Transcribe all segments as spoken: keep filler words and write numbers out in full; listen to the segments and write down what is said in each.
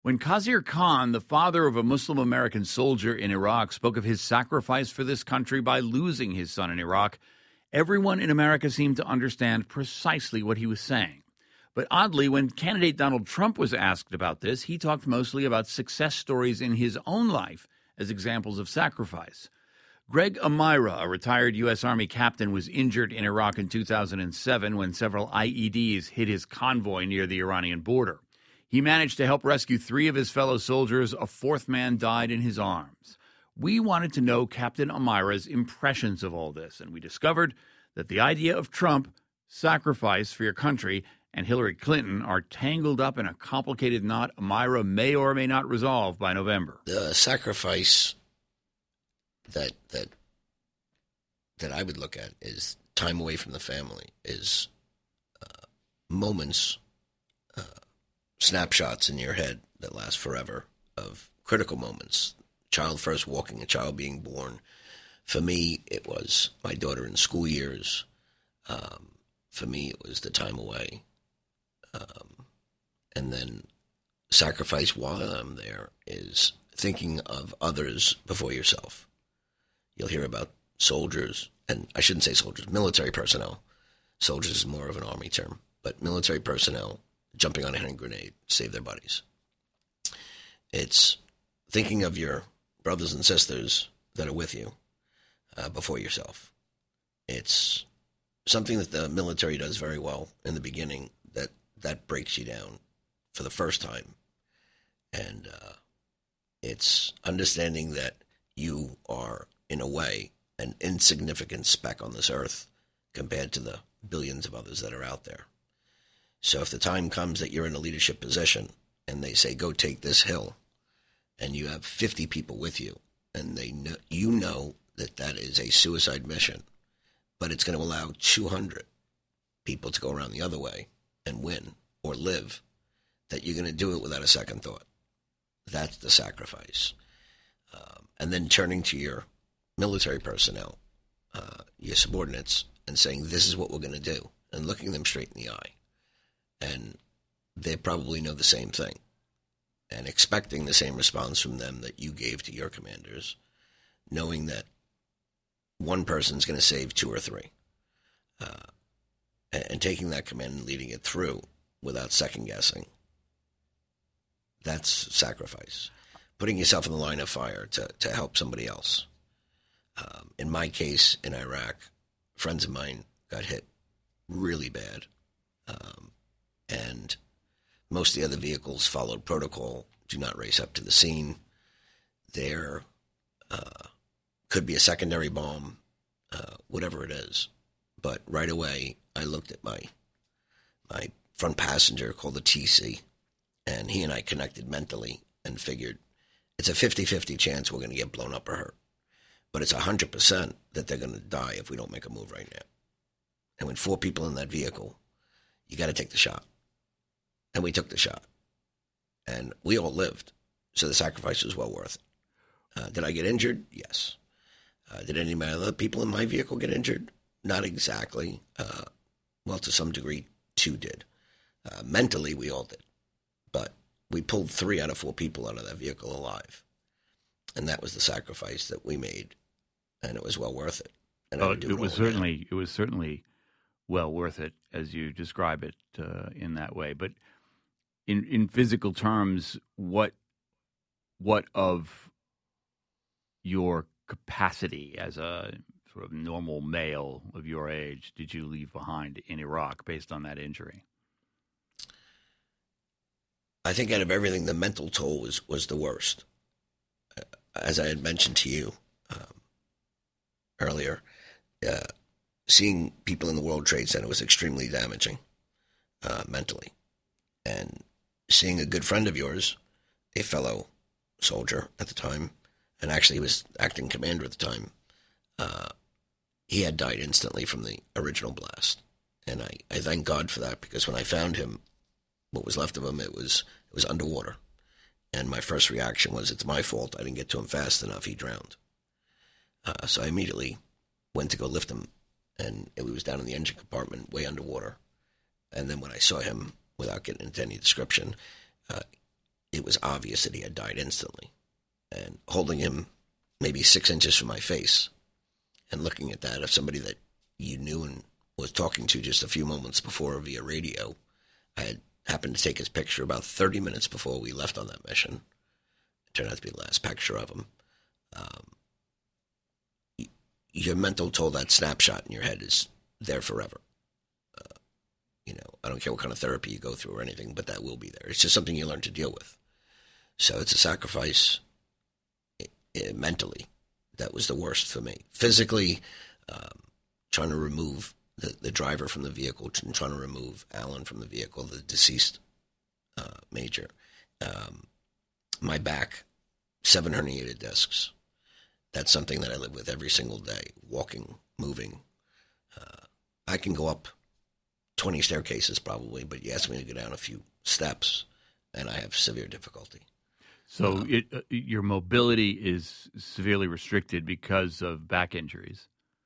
When Khazir Khan, the father of a Muslim American soldier in Iraq, spoke of his sacrifice for this country by losing his son in Iraq, everyone in America seemed to understand precisely what he was saying. But oddly, when candidate Donald Trump was asked about this, he talked mostly about success stories in his own life as examples of sacrifice. Greg Amira, a retired U S. Army captain, was injured in Iraq in two thousand seven when several I E Ds hit his convoy near the Iranian border. He managed to help rescue three of his fellow soldiers. A fourth man died in his arms. We wanted to know Captain Amira's impressions of all this, and we discovered that the idea of Trump, sacrifice for your country, and Hillary Clinton are tangled up in a complicated knot Amira may or may not resolve by November. The sacrifice that that that I would look at is time away from the family, is uh, moments, uh, snapshots in your head that last forever of critical moments. Child first walking, a child being born. For me, it was my daughter in school years. Um, for me, it was the time away. Um, and then sacrifice while I'm there is thinking of others before yourself. You'll hear about soldiers, and I shouldn't say soldiers, military personnel. Soldiers is more of an army term, but military personnel jumping on a hand grenade, save their buddies. It's thinking of your brothers and sisters that are with you uh, before yourself. It's something that the military does very well in the beginning, that that breaks you down for the first time. And uh, it's understanding that you are, in a way, an insignificant speck on this earth compared to the billions of others that are out there. So if the time comes that you're in a leadership position and they say, go take this hill, and you have fifty people with you, and they know, you know that that is a suicide mission, but it's going to allow two hundred people to go around the other way and win or live, that you're going to do it without a second thought. That's the sacrifice. Um, and then turning to your military personnel, uh, your subordinates, and saying, this is what we're going to do, and looking them straight in the eye. And they probably know the same thing, and expecting the same response from them that you gave to your commanders, knowing that one person's going to save two or three, uh, and, and taking that command and leading it through without second-guessing. That's sacrifice. Putting yourself in the line of fire to, to help somebody else. Um, in my case, in Iraq, friends of mine got hit really bad. Um, and most of the other vehicles followed protocol, do not race up to the scene. There uh, could be a secondary bomb, uh, whatever it is. But right away, I looked at my my front passenger, called the T C, and he and I connected mentally and figured it's a fifty-fifty chance we're going to get blown up or hurt. But it's one hundred percent that they're going to die if we don't make a move right now. And when four people in that vehicle, you got to take the shot. And we took the shot. And we all lived. So the sacrifice was well worth it. Uh, did I get injured? Yes. Uh, did any of my other people in my vehicle get injured? Not exactly. Uh, well, to some degree, two did. Uh, mentally, we all did. But we pulled three out of four people out of that vehicle alive. And that was the sacrifice that we made. And it was well worth it. And oh, it, it was certainly again. It was certainly well worth it, as you describe it uh, in that way. But in in physical terms, what what of your capacity as a sort of normal male of your age did you leave behind in Iraq based on that injury? I think out of everything, the mental toll was, was the worst. As I had mentioned to you um, earlier, uh, seeing people in the World Trade Center was extremely damaging uh, mentally. And seeing a good friend of yours, a fellow soldier at the time, and actually he was acting commander at the time, uh, he had died instantly from the original blast. And I, I thank God for that, because when I found him, what was left of him, it was it was underwater. And my first reaction was, it's my fault. I didn't get to him fast enough. He drowned. Uh, so I immediately went to go lift him, and he was down in the engine compartment, way underwater. And then when I saw him, without getting into any description, uh, it was obvious that he had died instantly. And holding him maybe six inches from my face and looking at that of somebody that you knew and was talking to just a few moments before via radio. I had happened to take his picture about thirty minutes before we left on that mission. It turned out to be the last picture of him. Um, your mental toll, that snapshot in your head, is there forever. Uh, you know, I don't care what kind of therapy you go through or anything, but that will be there. It's just something you learn to deal with. So it's a sacrifice it, it, mentally. That was the worst for me. Physically, um, trying to remove the, the driver from the vehicle, and trying to remove Alan from the vehicle, the deceased uh, major. Um, my back, seven herniated discs. That's something that I live with every single day, walking, moving. Uh, I can go up twenty staircases probably, but you ask me to go down a few steps, and I have severe difficulty. So um, it, uh, your mobility is severely restricted because of back injuries.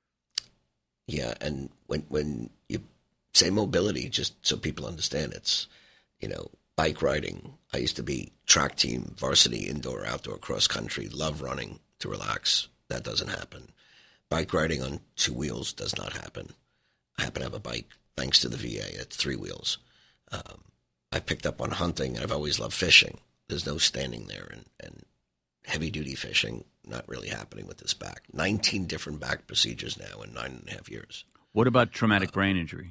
Yeah, and when when you say mobility, just so people understand, it's, you know, bike riding. I used to be track team, varsity, indoor, outdoor, cross country, love running to relax. That doesn't happen. Bike riding on two wheels does not happen. I happen to have a bike, thanks to the V A, at three wheels. Um, I've picked up on hunting, and I've always loved fishing. There's no standing there, and, and heavy-duty fishing, not really happening with this back. nineteen different back procedures now in nine and a half years. What about traumatic uh, brain injury?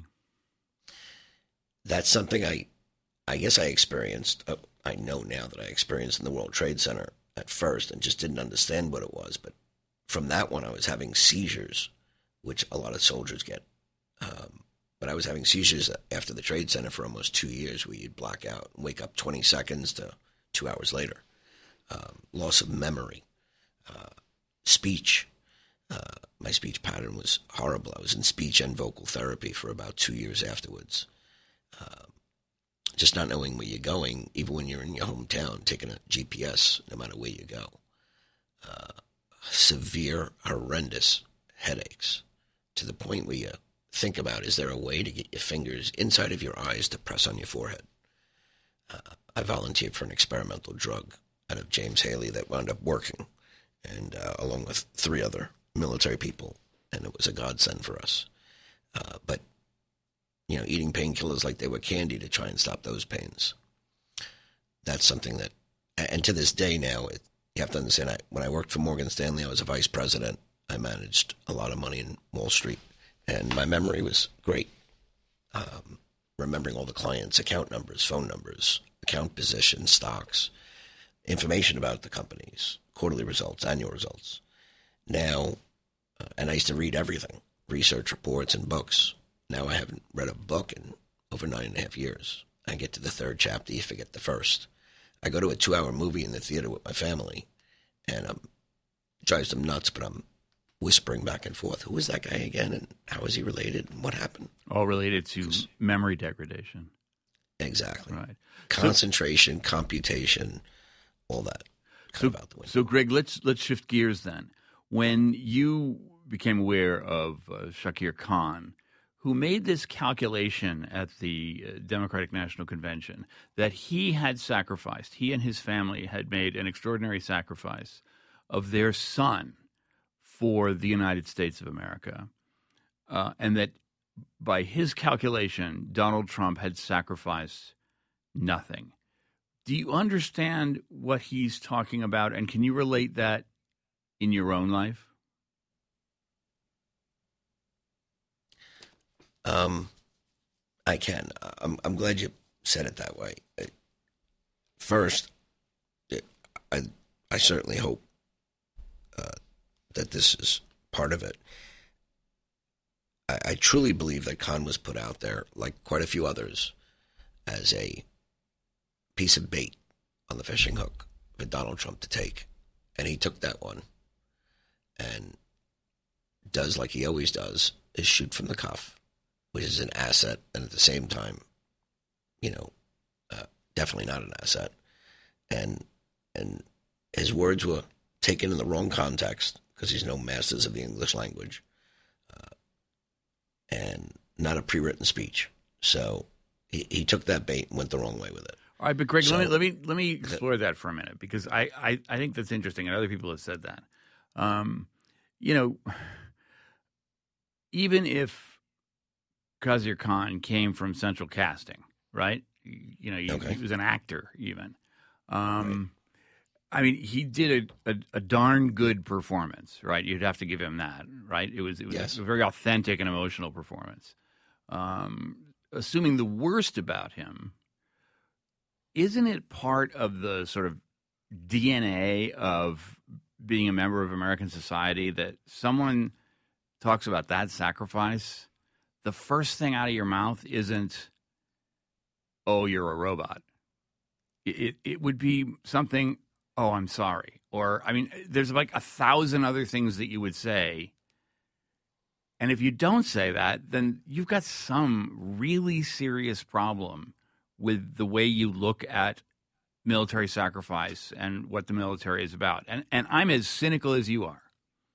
That's something I, I guess I experienced. Uh, I know now that I experienced in the World Trade Center at first and just didn't understand what it was. But from that one, I was having seizures, which a lot of soldiers get. Um, but I was having seizures after the Trade Center for almost two years where you'd black out and wake up twenty seconds to two hours later. Um, loss of memory, uh, speech. Uh, my speech pattern was horrible. I was in speech and vocal therapy for about two years afterwards. Um, just not knowing where you're going, even when you're in your hometown, taking a G P S, no matter where you go. Uh, severe, horrendous headaches to the point where you think about, is there a way to get your fingers inside of your eyes to press on your forehead? Uh, I volunteered for an experimental drug out of James Haley that wound up working, and uh, along with three other military people, and it was a godsend for us. Uh, but, you know, eating painkillers like they were candy to try and stop those pains. That's something that, and to this day now, it, you have to understand, I, when I worked for Morgan Stanley, I was a vice president. I managed a lot of money in Wall Street, and my memory was great. Um, remembering all the clients' account numbers, phone numbers, account positions, stocks, information about the companies, quarterly results, annual results. Now, uh, and I used to read everything, research reports and books. Now I haven't read a book in over nine and a half years. I get to the third chapter, you forget the first. I go to a two-hour movie in the theater with my family, and um, it drives them nuts, but I'm whispering back and forth, who is that guy again, and how is he related, and what happened? All related to memory degradation. Exactly. Right. Concentration, so, computation, all that. So, so, Greg, let's let's shift gears then. When you became aware of uh, Shakir Khan, who made this calculation at the uh, Democratic National Convention that he had sacrificed, he and his family had made an extraordinary sacrifice of their son for the United States of America, uh, and that by his calculation, Donald Trump had sacrificed nothing. Do you understand what he's talking about, and can you relate that in your own life? Um, I can. I'm, I'm glad you said it that way. First, I I certainly hope uh, that this is part of it. I, I truly believe that Khan was put out there, like quite a few others, as a piece of bait on the fishing hook for Donald Trump to take. And he took that one and does like he always does, is shoot from the cuff, which is an asset, and at the same time, you know, uh, definitely not an asset. And and his words were taken in the wrong context because he's no masters of the English language, uh, and not a pre-written speech. So he, he took that bait and went the wrong way with it. All right, but Greg, So, let me let me let me explore that for a minute because I, I, I think that's interesting, and other people have said that. Um, you know, even if Khizr Khan came from Central Casting, right? You know, he, Okay. he was an actor, even. Um, I mean, he did a, a, a darn good performance, right? You'd have to give him that, right? It was it was Yes. a very authentic and emotional performance. Um, assuming the worst about him, isn't it part of the sort of D N A of being a member of American society that someone talks about that sacrifice, the first thing out of your mouth isn't, "Oh, you're a robot." It it, it would be something, "Oh, I'm sorry," or I mean, there's like a thousand other things that you would say. And if you don't say that, then you've got some really serious problem with the way you look at military sacrifice and what the military is about. And and I'm as cynical as you are.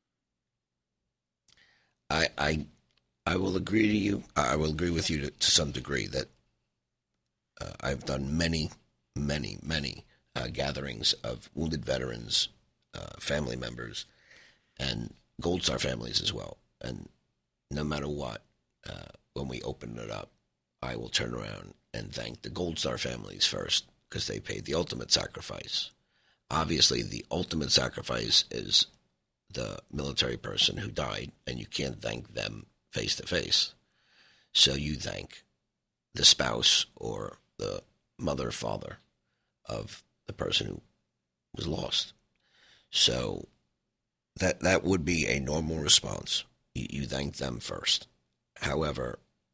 I I I will agree to you. I will agree with you to, to some degree that uh, I've done many, many, many uh, gatherings of wounded veterans, uh, family members, and Gold Star families as well. And no matter what, uh, when we open it up, I will turn around and thank the Gold Star families first because they paid the ultimate sacrifice. Obviously, the ultimate sacrifice is the military person who died, and you can't thank them face to face. So you thank the spouse or the mother or father of the person who was lost. So that that would be a normal response. You, you thank them first. However,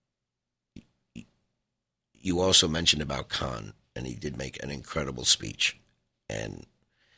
you also mentioned about Khan, and he did make an incredible speech. And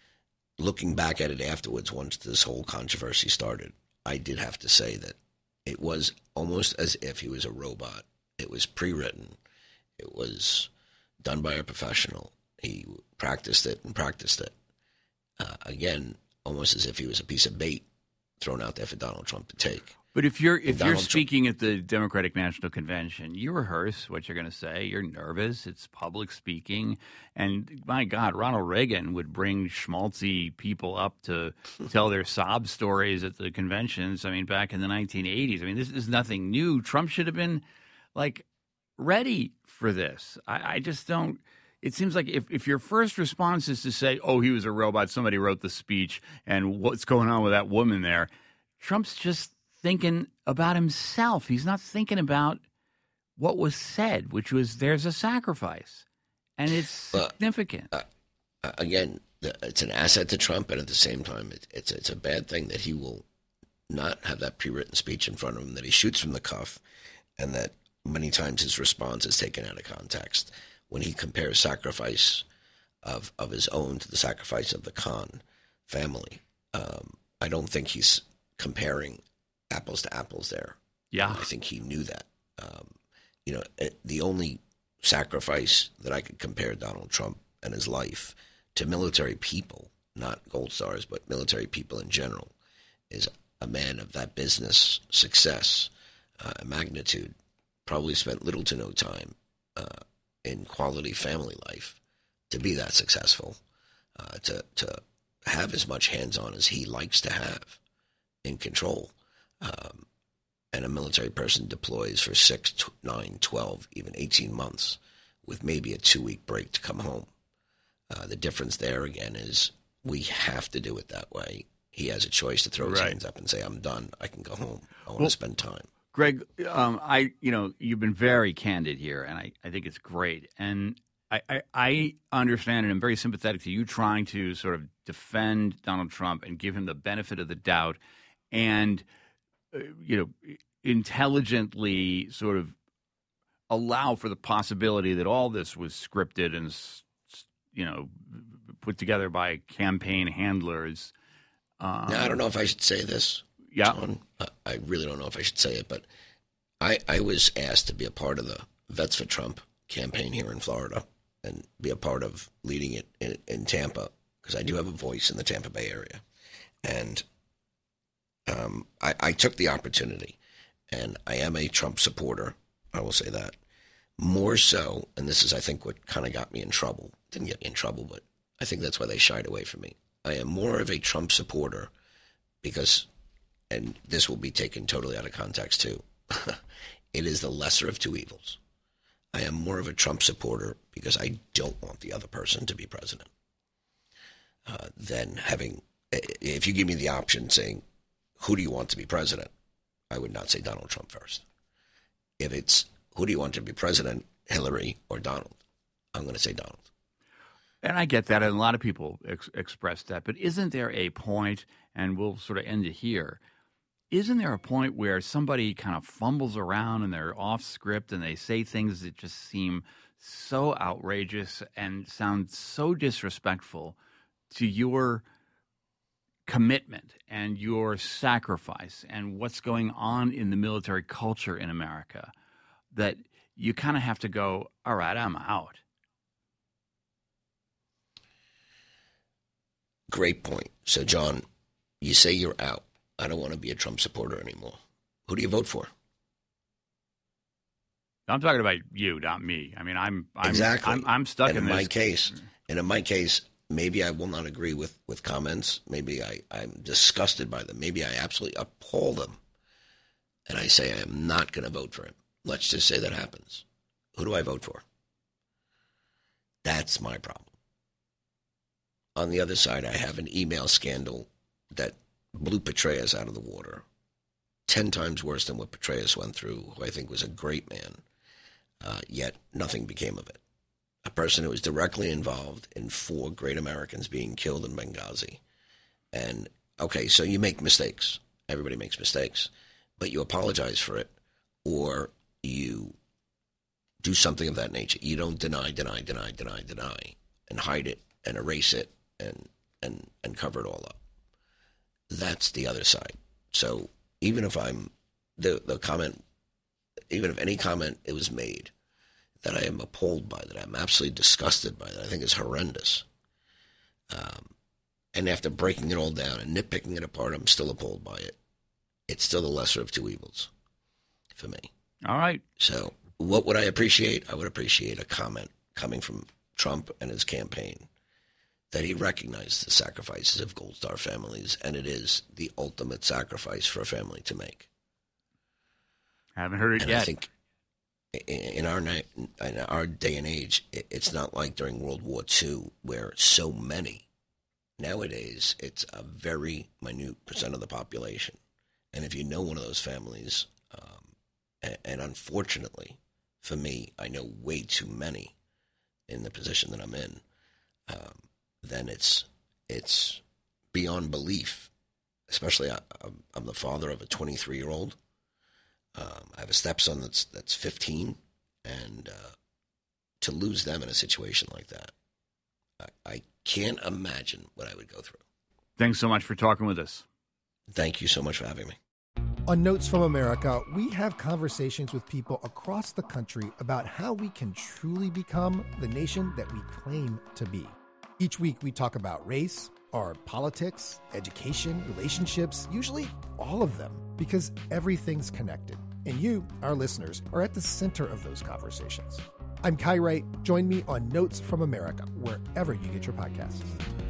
looking back at it afterwards, once this whole controversy started, I did have to say that it was almost as if he was a robot. It was pre-written. It was done by a professional. He practiced it and practiced it. Uh, again, almost as if he was a piece of bait thrown out there for Donald Trump to take. But if you're if you're Donald speaking at the Democratic National Convention, you rehearse what you're going to say. You're nervous. It's public speaking, and my God, Ronald Reagan would bring schmaltzy people up to tell their sob stories at the conventions. I mean, back in the nineteen eighties. I mean, this is nothing new. Trump should have been like ready for this. I, I just don't. It seems like if, if your first response is to say, "Oh, he was a robot," somebody wrote the speech, and what's going on with that woman there, Trump's just thinking about himself. He's not thinking about what was said, which was there's a sacrifice, and it's significant. Uh, uh, again, it's an asset to Trump, and at the same time, it, it's it's a bad thing that he will not have that pre-written speech in front of him, that he shoots from the cuff, and that many times his response is taken out of context. When he compares sacrifice of of his own to the sacrifice of the Khan family, um, I don't think he's comparing apples to apples there. Yeah. I think he knew that. Um, you know, the only sacrifice that I could compare Donald Trump and his life to military people, not Gold Stars, but military people in general, is a man of that business success, uh, magnitude, probably spent little to no time uh, in quality family life to be that successful, uh, to, to have as much hands-on as he likes to have in control. Um, and a military person deploys for six, t- nine, twelve, even eighteen months with maybe a two-week break to come home. Uh, the difference there, again, is we have to do it that way. He has a choice to throw his Right. hands up and say, I'm done. I can go home. I want Well- to spend time. Greg, um, I you know you've been very candid here, and I, I think it's great. And I, I, I understand and I'm very sympathetic to you trying to sort of defend Donald Trump and give him the benefit of the doubt, and uh, you know intelligently sort of allow for the possibility that all this was scripted and you know put together by campaign handlers. Um, Now, I don't know if I should say this. Yeah. John. I really don't know if I should say it, but I, I was asked to be a part of the Vets for Trump campaign here in Florida and be a part of leading it in, in Tampa, because I do have a voice in the Tampa Bay area. And um, I, I took the opportunity, and I am a Trump supporter, I will say that. more so, and this is, I think, what kind of got me in trouble. Didn't get me in trouble, but I think that's why they shied away from me. I am more of a Trump supporter because, and this will be taken totally out of context too, it is the lesser of two evils. I am more of a Trump supporter because I don't want the other person to be president. Uh, than having, if you give me the option saying, who do you want to be president? I would not say Donald Trump first. If it's, who do you want to be president, Hillary or Donald? I'm going to say Donald. And I get that, and a lot of people ex- express that. But isn't there a point, and we'll sort of end it here, isn't there a point where somebody kind of fumbles around and they're off script and they say things that just seem so outrageous and sound so disrespectful to your commitment and your sacrifice and what's going on in the military culture in America that you kind of have to go, all right, I'm out? Great point. So, John, you say you're out. I don't want to be a Trump supporter anymore. Who do you vote for? I'm talking about you, not me. I mean, I'm I'm exactly. I'm, I'm stuck and in, in this. my case. And in my case, maybe I will not agree with, with comments. Maybe I, I'm disgusted by them. Maybe I absolutely appall them. And I say I am not going to vote for him. Let's just say that happens. Who do I vote for? That's my problem. On the other side, I have an email scandal that blew Petraeus out of the water. Ten times worse than what Petraeus went through, who I think was a great man. Uh, yet nothing became of it. A person who was directly involved in four great Americans being killed in Benghazi. And, okay, so you make mistakes. Everybody makes mistakes. But you apologize for it, or you do something of that nature. You don't deny, deny, deny, deny, deny, and hide it and erase it and and, and cover it all up. That's the other side. So even if I'm, the, the comment, even if any comment it was made that I am appalled by, that I'm absolutely disgusted by, that I think is horrendous, um, and after breaking it all down and nitpicking it apart, I'm still appalled by it. It's still the lesser of two evils for me. All right. So what would I appreciate? I would appreciate a comment coming from Trump and his campaign that he recognized the sacrifices of Gold Star families, and it is the ultimate sacrifice for a family to make. I haven't heard it and yet. I think in our night, in our day and age, it's not like during World War Two where so many. Nowadays, it's a very minute percent of the population. And if you know one of those families, um, and, and unfortunately for me, I know way too many in the position that I'm in, um, then it's it's beyond belief. Especially, I, I'm the father of a twenty-three-year-old. Um, I have a stepson that's that's fifteen, and uh, to lose them in a situation like that, I, I can't imagine what I would go through. Thanks so much for talking with us. Thank you so much for having me. On Notes from America, we have conversations with people across the country about how we can truly become the nation that we claim to be. Each week, we talk about race, our politics, education, relationships, usually all of them, because everything's connected. And you, our listeners, are at the center of those conversations. I'm Kai Wright. Join me on Notes from America, wherever you get your podcasts.